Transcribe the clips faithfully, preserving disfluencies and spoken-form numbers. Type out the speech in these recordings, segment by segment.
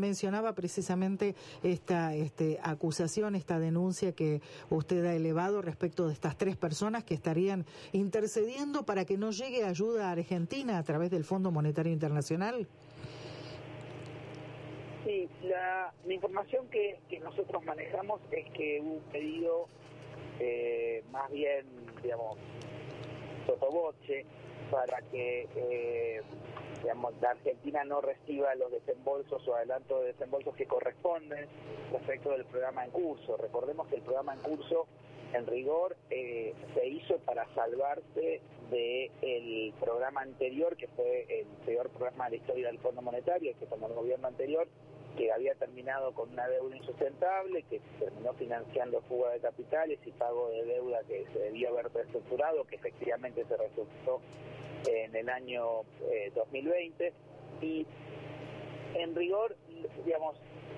mencionaba precisamente esta este, acusación, esta denuncia que usted ha elevado respecto de estas tres personas que estarían intercediendo para que no llegue ayuda a Argentina a través del Fondo Monetario Internacional. Sí, la, la información que, que nosotros manejamos es que hubo un pedido eh, más bien, digamos, sotoboche, para que eh, digamos, la Argentina no reciba los desembolsos o adelantos de desembolsos que corresponden respecto del programa en curso. Recordemos que el programa en curso, en rigor, eh, se hizo para salvarse del programa anterior, que fue el peor programa de la historia del Fondo Monetario, que tomó el gobierno anterior, que había terminado con una deuda insustentable, que terminó financiando fuga de capitales y pago de deuda que se debió haber reestructurado, que efectivamente se reestructuró en el año eh, dos mil veinte. Y en rigor, digamos,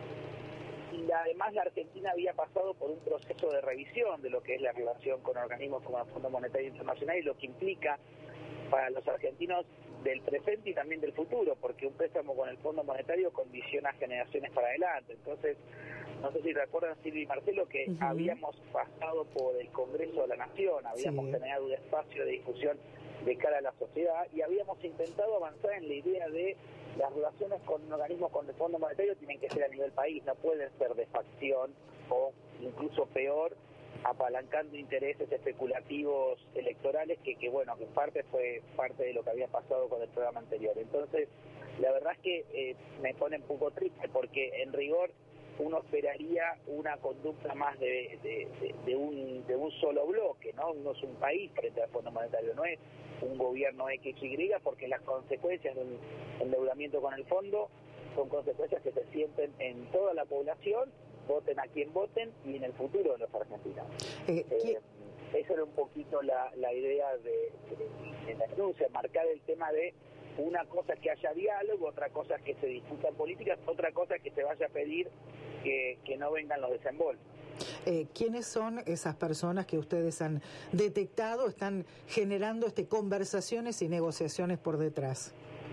y además la Argentina había pasado por un proceso de revisión de lo que es la relación con organismos como el Fondo Monetario Internacional y lo que implica para los argentinos del presente y también del futuro, porque un préstamo con el Fondo Monetario condiciona generaciones para adelante. Entonces, no sé si recuerdan, Silvia y Marcelo, que uh-huh. habíamos pasado por el Congreso de la Nación, habíamos sí. generado un espacio de discusión de cara a la sociedad y habíamos intentado avanzar en la idea de las relaciones con organismos con el Fondo Monetario tienen que ser a nivel país, no pueden ser de facción o incluso peor, apalancando intereses especulativos electorales que, que bueno, que en parte fue parte de lo que había pasado con el programa anterior. Entonces, la verdad es que eh, me pone un poco triste porque en rigor uno esperaría una conducta más de, de, de, de, un, de un solo bloque, ¿no? Uno es un país frente al Fondo Monetario, no es un gobierno X y Y, porque las consecuencias de un endeudamiento con el fondo son consecuencias que se sienten en toda la población, voten a quien voten y en el futuro de los argentinos. Eh, eh, esa era un poquito la, la idea de, de, de la denuncia, marcar el tema de una cosa es que haya diálogo, otra cosa es que se discutan políticas, otra cosa es que se vaya a pedir que, que no vengan los desembolsos. Eh, ¿Quiénes son esas personas que ustedes han detectado, están generando este conversaciones y negociaciones por detrás?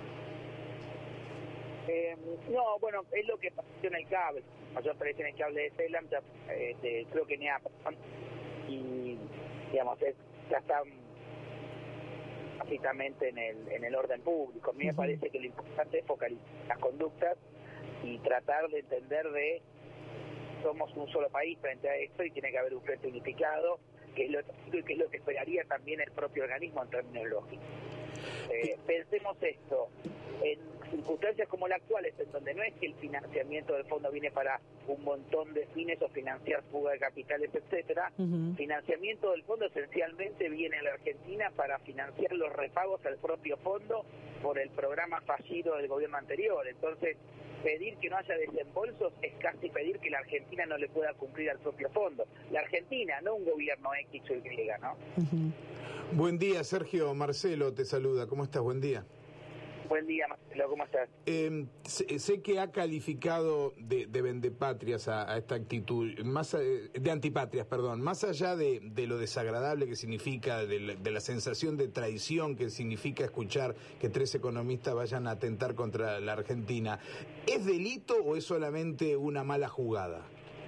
Eh, no, bueno, es lo que pasó en el cable, mayor presencia en el cable de Telam, ya, eh, de, creo que NEA, y digamos, es, ya están básicamente en el, en el orden público. A mí me uh-huh. parece que lo importante es focalizar las conductas y tratar de entender de somos un solo país frente a esto y tiene que haber un frente unificado, que es lo que, es lo que esperaría también el propio organismo en términos lógicos. Eh, pensemos esto, en circunstancias como las actuales, en donde no es que el financiamiento del fondo viene para un montón de fines o financiar fuga de capitales, etcétera, uh-huh. financiamiento del fondo esencialmente viene a la Argentina para financiar los repagos al propio fondo por el programa fallido del gobierno anterior. Entonces, pedir que no haya desembolsos es casi pedir que la Argentina no le pueda cumplir al propio fondo. La Argentina, no un gobierno X o Y, ¿no? Uh-huh. Buen día, Sergio. Marcelo te saluda. ¿Cómo estás? Buen día. Buen día, Marcelo, ¿cómo estás? Eh, sé, sé que ha calificado de, de vendepatrias a, a esta actitud, más a, de antipatrias, perdón, más allá de, de lo desagradable que significa, de la, de la sensación de traición que significa escuchar que tres economistas vayan a atentar contra la Argentina, ¿es delito o es solamente una mala jugada?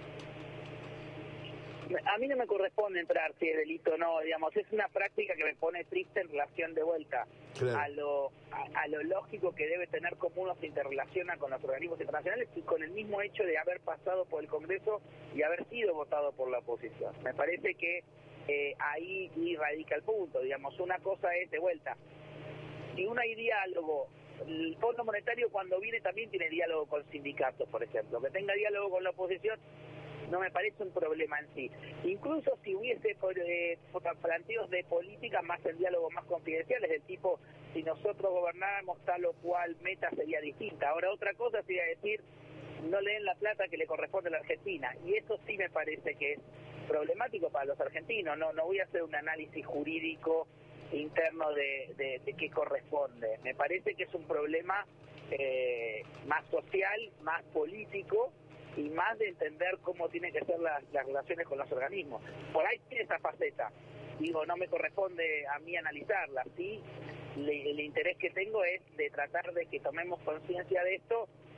A mí no me corresponde entrar si es delito o no, digamos, es una práctica que me pone triste en relación de vuelta claro. a lo a, a lo lógico que debe tener cómo uno se interrelaciona con los organismos internacionales y con el mismo hecho de haber pasado por el Congreso y haber sido votado por la oposición. Me parece que eh, ahí radica el punto, digamos, una cosa es de vuelta, si uno hay diálogo, el Fondo Monetario cuando viene también tiene diálogo con sindicatos, por ejemplo, que tenga diálogo con la oposición no me parece un problema en sí. Incluso si hubiese eh, planteos de política más en diálogo, más confidenciales, del tipo, si nosotros gobernáramos tal o cual meta sería distinta. Ahora, otra cosa sería decir, no le den la plata que le corresponde a la Argentina. Y eso sí me parece que es problemático para los argentinos. No, no voy a hacer un análisis jurídico interno de, de, de qué corresponde. Me parece que es un problema eh, más social, más político, y más de entender cómo tienen que ser las, las relaciones con los organismos. Por ahí tiene esa faceta. Digo, no me corresponde a mí analizarla. Sí, le, el interés que tengo es de tratar de que tomemos conciencia de esto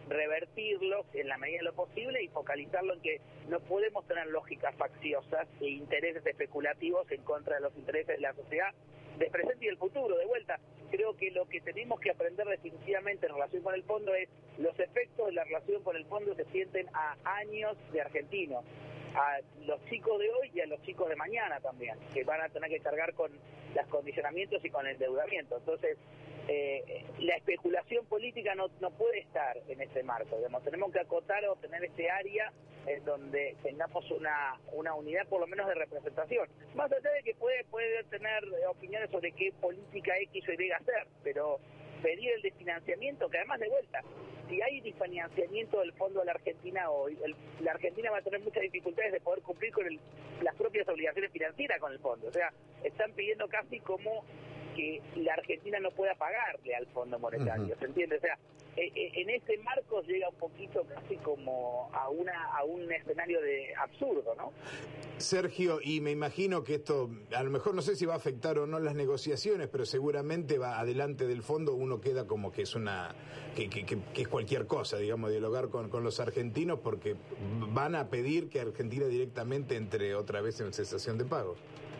revertirlos en la medida de lo posible y focalizarlo en que no podemos tener lógicas facciosas e intereses especulativos en contra de los intereses de la sociedad del presente y del futuro. De vuelta, creo que lo que tenemos que aprender definitivamente en relación con el fondo es los efectos de la relación con el fondo se sienten a años de argentinos, a los chicos de hoy y a los chicos de mañana también, que van a tener que cargar con los condicionamientos y con el endeudamiento. Entonces, eh, la especulación política no, no puede estar en ese marco. Digamos, tenemos que acotar o tener ese área en donde tengamos una, una unidad por lo menos de representación. Más allá de que puede, puede tener opiniones sobre qué política X o Y hacer, pero pedir el desfinanciamiento, que además de vuelta, si hay desfinanciamiento del fondo de la Argentina hoy, el, la Argentina va a tener muchas dificultades de poder cumplir con el, las propias obligaciones financieras con el fondo. O sea, están pidiendo casi como que la Argentina no pueda pagarle al Fondo Monetario, uh-huh. ¿Se entiende? O sea, eh, eh, en ese marco llega un poquito casi como a una a un escenario de absurdo, ¿no? Sergio, y me imagino que esto, a lo mejor no sé si va a afectar o no las negociaciones, pero seguramente va adelante del fondo, uno queda como que es una que, que, que, que es cualquier cosa, digamos, dialogar con, con los argentinos, porque van a pedir que Argentina directamente entre otra vez en cesación de pagos.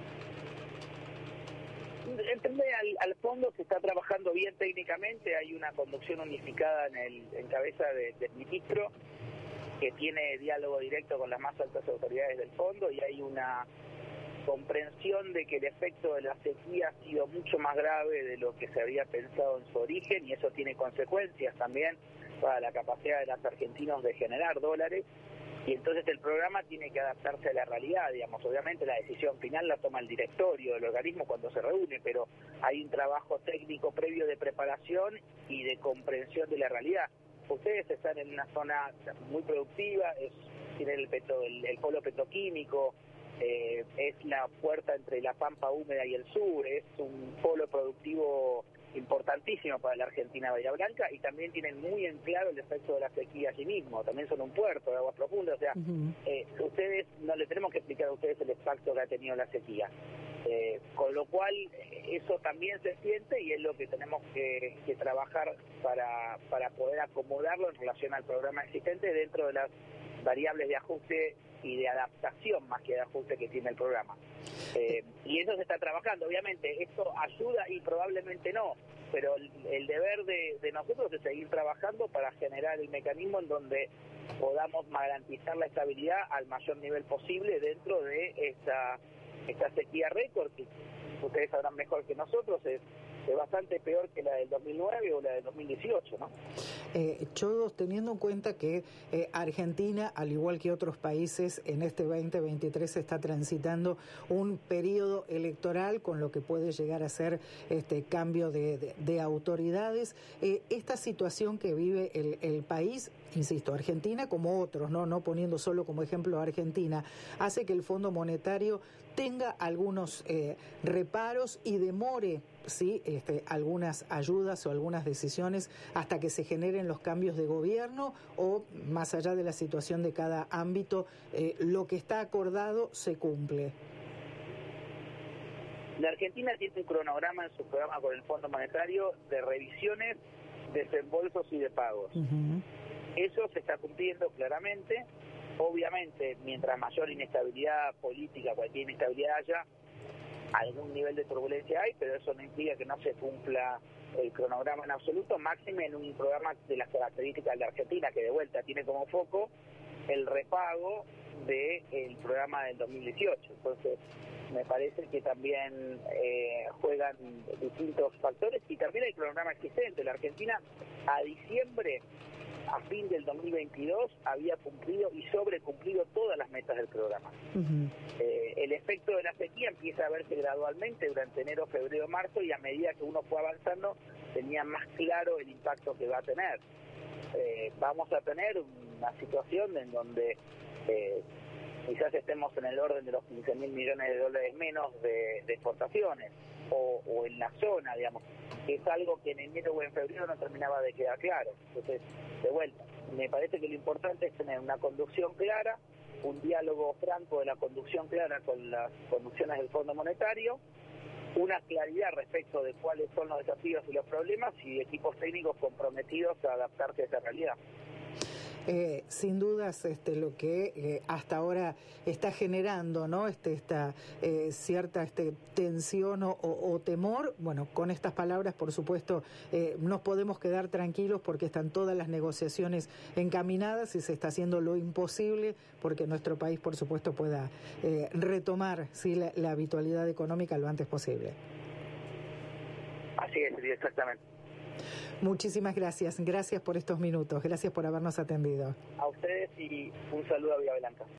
Entendé, al, al fondo se está trabajando bien técnicamente, hay una conducción unificada en, el, en cabeza de, del ministro que tiene diálogo directo con las más altas autoridades del fondo y hay una comprensión de que el efecto de la sequía ha sido mucho más grave de lo que se había pensado en su origen y eso tiene consecuencias también para la capacidad de los argentinos de generar dólares. Y entonces el programa tiene que adaptarse a la realidad, digamos, obviamente la decisión final la toma el directorio del organismo cuando se reúne, pero hay un trabajo técnico previo de preparación y de comprensión de la realidad. Ustedes están en una zona muy productiva, es, tienen el, petro, el, el polo petroquímico, eh, es la puerta entre la pampa húmeda y el sur, es un polo productivo importantísimo para la Argentina Bahía Blanca y también tienen muy en claro el efecto de la sequía allí mismo, también son un puerto de aguas profundas, o sea, uh-huh. eh, ustedes, no le tenemos que explicar a ustedes el impacto que ha tenido la sequía, eh, con lo cual eso también se siente y es lo que tenemos que, que trabajar para, para poder acomodarlo en relación al programa existente dentro de las variables de ajuste y de adaptación más que de ajuste que tiene el programa. Eh, y eso se está trabajando, obviamente, esto ayuda y probablemente no, pero el, el deber de, de nosotros es seguir trabajando para generar el mecanismo en donde podamos garantizar la estabilidad al mayor nivel posible dentro de esta, esta sequía récord, que ustedes sabrán mejor que nosotros, es, es bastante peor que la del dos mil nueve o la del dos mil dieciocho, ¿no? Eh, Chodos, teniendo en cuenta que eh, Argentina, al igual que otros países, en este veinte veintitrés está transitando un periodo electoral con lo que puede llegar a ser este cambio de, de, de autoridades. Eh, esta situación que vive el, el país, insisto, Argentina como otros, no, no poniendo solo como ejemplo a Argentina, hace que el Fondo Monetario tenga algunos eh, reparos y demore sí, este, algunas ayudas o algunas decisiones hasta que se generen los cambios de gobierno o, más allá de la situación de cada ámbito, eh, lo que está acordado se cumple. La Argentina tiene un cronograma en su programa con el Fondo Monetario de revisiones, desembolsos y de pagos. Uh-huh. Eso se está cumpliendo claramente. Obviamente, mientras mayor inestabilidad política, cualquier inestabilidad haya, algún nivel de turbulencia hay, pero eso no implica que no se cumpla el cronograma en absoluto, máxime en un programa de las características de la Argentina, que de vuelta tiene como foco el repago del programa del dos mil dieciocho. Entonces, me parece que también eh, juegan distintos factores y también el cronograma existente. La Argentina a diciembre, a fin del dos mil veintidós, había cumplido y sobrecumplido todas las metas del programa. Uh-huh. Eh, el efecto de la sequía empieza a verse gradualmente durante enero, febrero, marzo, y a medida que uno fue avanzando tenía más claro el impacto que va a tener. Eh, vamos a tener una situación en donde eh, quizás estemos en el orden de los quince mil millones de dólares menos de, de exportaciones, o, o en la zona, digamos, que es algo que en enero o en febrero no terminaba de quedar claro. Entonces, de vuelta, me parece que lo importante es tener una conducción clara, un diálogo franco de la conducción clara con las conducciones del Fondo Monetario, una claridad respecto de cuáles son los desafíos y los problemas y equipos técnicos comprometidos a adaptarse a esa realidad. eh, sin dudas este, lo que eh, hasta ahora está generando, ¿no? Este, esta eh, cierta este, tensión o, o, o temor. Bueno, con estas palabras, por supuesto, eh, nos podemos quedar tranquilos porque están todas las negociaciones encaminadas y se está haciendo lo imposible porque nuestro país, por supuesto, pueda eh, retomar ¿sí? la, la habitualidad económica lo antes posible. Así es, exactamente. Muchísimas gracias. Gracias por estos minutos. Gracias por habernos atendido. A ustedes y un saludo a Villa Blanca.